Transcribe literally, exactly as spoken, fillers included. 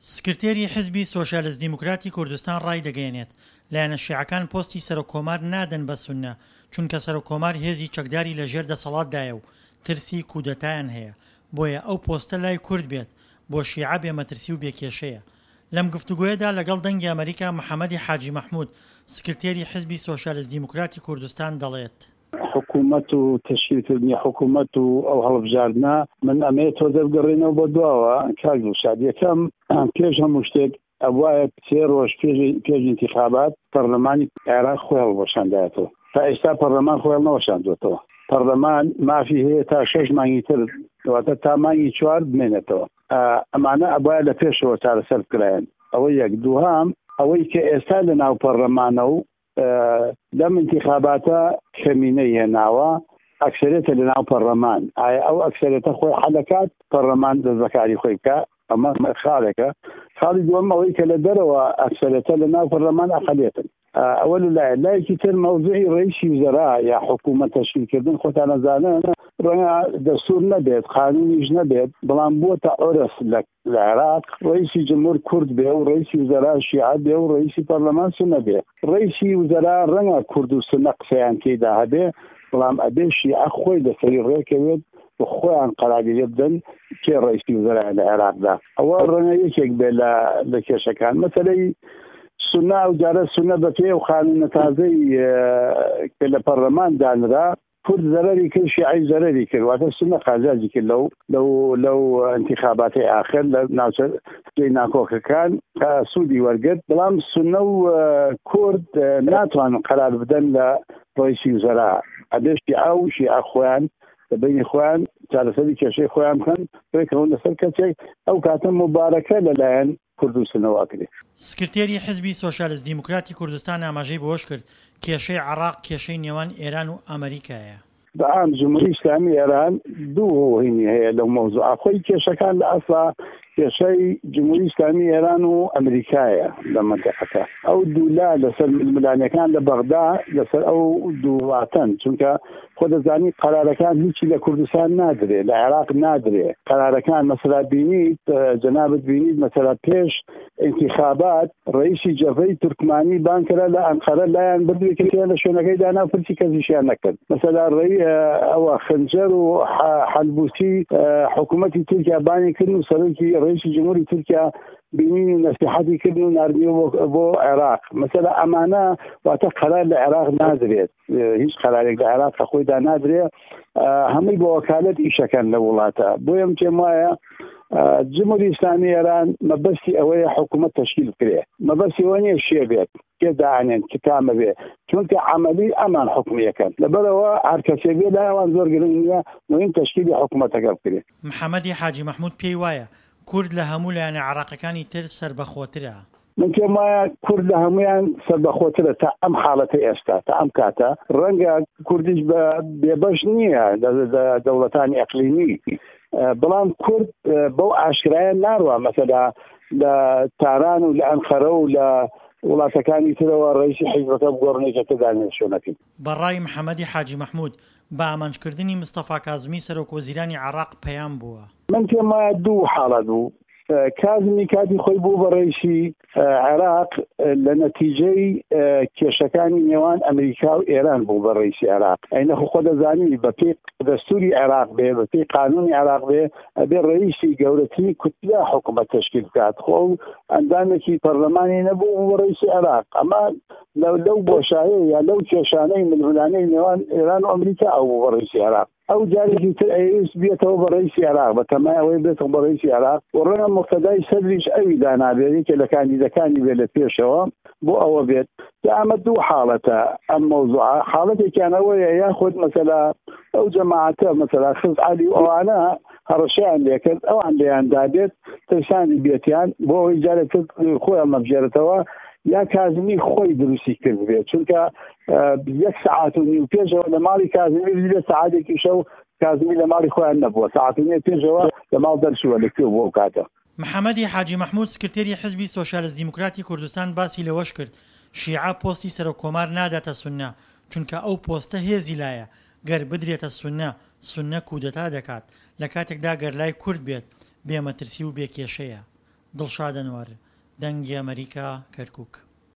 سکرتێری حزبی سۆشیالیست دیموکراتی کوردستان ڕای دەگەیەنێت لایەنە شیعەکان پۆستی سەرۆکۆمار نادەن بە سوننە چونکە سەرۆکۆمار هێزی چەکداری لە ژێر دەسەڵاتدایە و ترسی کودەتایان هەیە، بۆیە ئەو پۆستە لای کورد بێت بۆ شیعە بێمەترسی و بێکێشەیە. لەم گفتوگۆیەدا لەگەڵ دەنگی ئەمریکا محەممەدی حاجی مەحموود سکرتێری حزبی سۆشیالیست دیموکراتی کوردستان دەڵێت حکوومەت و تشکیلکردنی حکوومەت و ئەو هەڵبژاردنە من ئەمەیە تۆ دەبگەڕێنەوە بۆ دواوە کاک شاد یەکەم پێش هەموو شتێک ئەوایە سێ ڕۆژ پێش انتخابات پەرلەمانی عێراق خۆی هەڵوەشاندایەتەوە، تا ئێستا پەرلەمان خۆی هەڵنەوەشاندوێتەوە. پەرلەمان مافی هەیە تا شەش مانگی تر دواتە تا مانگی چوار بمێنێتەوە. ئەمانە ئەبایە لە پێشەوە چارەسەر بکرایەن. ئەوە یەک. دووهام ئەوەی کە ئێستا لە ناو پەرلەمانە و لەم انتخاباتە کەمینەی هێناوە ئەکسەرێتە لە ناو پەرلەمان، ئایا ئەو ئەکسەرێتە خۆی حەلەکات پەرلەمان دەستبەکاری خۆی بکە؟ ئەمە خاڵێکە. خاڵی دووەم ئەوەی کە لە دەرەوە ئەکسەرێتە لە ناو پەرلەمان ئەقەلێتن. ئەوە لایە لایەکی تر مەوزوعی ڕئیسی وزەرا یا حکوومەت تەشکیلکردن خۆتان نەزانن ڕەنگە دەستور نەبێت قانونیش نەبێت، بەڵام بووەتە عۆرف لە عێراق ڕئیسی جمهور کورد بێ و ڕئیسی وزەرا شیعە بێ و ڕئیسی پەرلەمان سونە بێ. ڕئیسی وزەرا ڕەنگە کورد و سونە قسەیان تێیدا هەبێ، بەڵام ئەبێ شیعە خۆی لەسەری ڕێکەوێت و خۆیان قەراردێ بدەن کێ ڕئیسی وزەرا لە عێراقدا. ئەوە ڕەنگە یەکێک بێ لە کێشەکان. مەسەلەی سونە و جارە سونە بە پێ و خانونە تازەی کە لە پەرلەمان دانرا کورد زەرەری کرد شیعی زەرەری کرد، واتە سونە قازاجی کرد لەو لەو لەو انتخاباتی ئاخر لە ناوچە ناکۆکەکان کە سوودی وەرگرت، بەڵام سونە و کورد ناتوانن قەرار بدەن لە ڕئیسی وزەرا. ئەبێ شیعە و شیعە خۆیان بەینی خۆیان چارەسەری کێشەی خۆیان بکەن بێکەوە لەسەر کەسێک ئەو کاتە مبارەکە لەلایەن کورد و سنەوە کرێ. سکرتێری حزبی سۆشیالیست دیموکراتی کوردستان ئاماژەی بۆش کرد کێشەی عێراق کێشەی نێوان ئێران و ئەمریکایە. بەعام جمهوری ئیسلامی ئێران دوو هۆینی هەیە لەو مەوزوعە. خۆی کێشەکان لە ئەسڵا کێشەی جمهوری ئیسلامی ئێران و ئەمریکایە لە مەنتیقەکە. ئەو دوولا لەسەر ململانیەکان لە بەغدا لەسەر ئەو دوو وڵاتەن، چونکە خۆ دەزانی قەرارەکان هیچی لە کوردستان نادرێ، لە عێراق نادرێ. قەرارەکان مەسەلا بینیت جەنابەت بینیت مەسەلا پێش انتخابات ڕئیسی جەبهەی تورکمانی بانکەرە لە ئەنقەرە لایەن بردووی کردیان لە شوێنەکەی دانا پرسی کەسیشیان نەکرد. مەسەلا ڕێی ئەوە خنجەر و حەلبوسی حکوومەتی تورکیا بانی کردن و سەرۆکی ڕئیسی جمهوری تورکیا بینینی و نەسیحەتی کردن و ناردنیوە بۆ عێراق. مەسەلا ئەمانە واتە قەرار لە عێراق نادرێت، هیچ قەرارێک لە عێراق خۆیدا نادرێت، هەمووی بە وەکالەت ئیشەکەن لە وڵاتە. بۆیەم پێم وایە جمهوری ئیسلامی ئێران مەبەستی ئەوەیە حکوومەت تەشکیل بکرێ، مەبەستی ئەوە نییە شێ بێت کێدانێن کتامە بێ، چونکە عەمەلی ئەمان حکومیەکەن. لەبەرەوە هەر کەسێک بێ لایەوان زۆر گرنگ نییە مهم تەشکیلی حکوومەتەکە بکرێ. محەممەدی حاجی مەحموود پێی وایە کورد لە هەموو لایەنە عێراقەکانی تر سەربەخۆترە؟ من پێم وایە کورد لە هەمویان سەربەخۆترە تا ئەم حاڵەتە ئێستا، تا ئەم کاتە. ڕەنگە کوردیش بێبەش نییە دەوڵەتانی ئەقلیمی، بەڵام کورد بەو ئاشکرایە ناڕوە مەسەلا لە تاران و لە ئەنقەرە و لە وڵاتەکانی ترەوە ڕئیسی حیزبەکە بگۆڕنێکە تدانێت شوێنەکەی. بەڕای محەممەدی حاجی مەحموود بە ئامانجکردنی مستەفا کازمی سەرۆکوەزیرانی عێراق پەیام بووە. من پێم وایە دوو حاڵەت بوو. کازمی کاتی خۆی بوو بە ڕئیسی عێراق لە نەتیجەی کێشەکانی نێوان ئەمریکا و ئێران بوو بە ڕئیسی عێراق. ئەینە خۆ دەزانی بە پێی دەستوری عێراق بێ، بە پێی قانونی عێراق بێ، ئەبێ ڕئیسی گەورەترین کوتلا حکوومەت تەشکیل بکات. خۆ ئەندامێکی پەرلەمانی نەبوو بە ڕئیسی عێراق. ئەمە لەو بۆشایە یا لەو کێشانەی ململانەی نێوان ئێران و ئەمریکا ئەو بوو بە ڕئیسی عێراق. ئەو جارێکی تر ئەویس بێتەوە بە ڕئیسی عێراق، بە تەمای ئەوەی بێتەوە بە ڕئیسی عێراق و ڕەنگە مقتەدای سەدریش ئەوی دانابێت کە لە کاندیدەکانی بێت لە پێشەوە بۆ ئەوە بێت. ئەمە دوو حاڵەتە ئەم مەوزوعە. حاڵەتێکیان ئەوەیە یاخود مەسەلا ئەو جەماعەتە مەسەلا خز عەلی و ئەوانە هەڕەشەیان لێکرد، ئەوان لێیان دادێت ترسانی بێتیان بۆ ئەوەی جارێک خۆیان مەبژێرێتەوە یا کازمی خۆی دروستی کرد بێت، چونکە یەک سەعات و نیو پێشەوە لە ماڵی کازمی بێت سەعاتێکی شەو کازمی لە ماڵی خۆیان نەبووە، سەعات و نیو پێشەوە لە ماڵ دەرچووە لەکوێ بۆ کاتە. محەممەدی حاجی مەحموود سکرتێری حزبی سۆشیالیست دیموکراتی کوردستان باسی لەوەش کرد شیعە پۆستی سەرۆکۆمار ناداتە سوننە چونکە ئەو پۆستە هێزی لایە، گەر بدرێتە سوننە سوننە کودەتا دەکات، لە کاتێکدا گەر لای کورد بێت بێمەترسی و بێکێشەیە. دڵشادەنوار، دەنگی ئەمریکا، کەرکووک.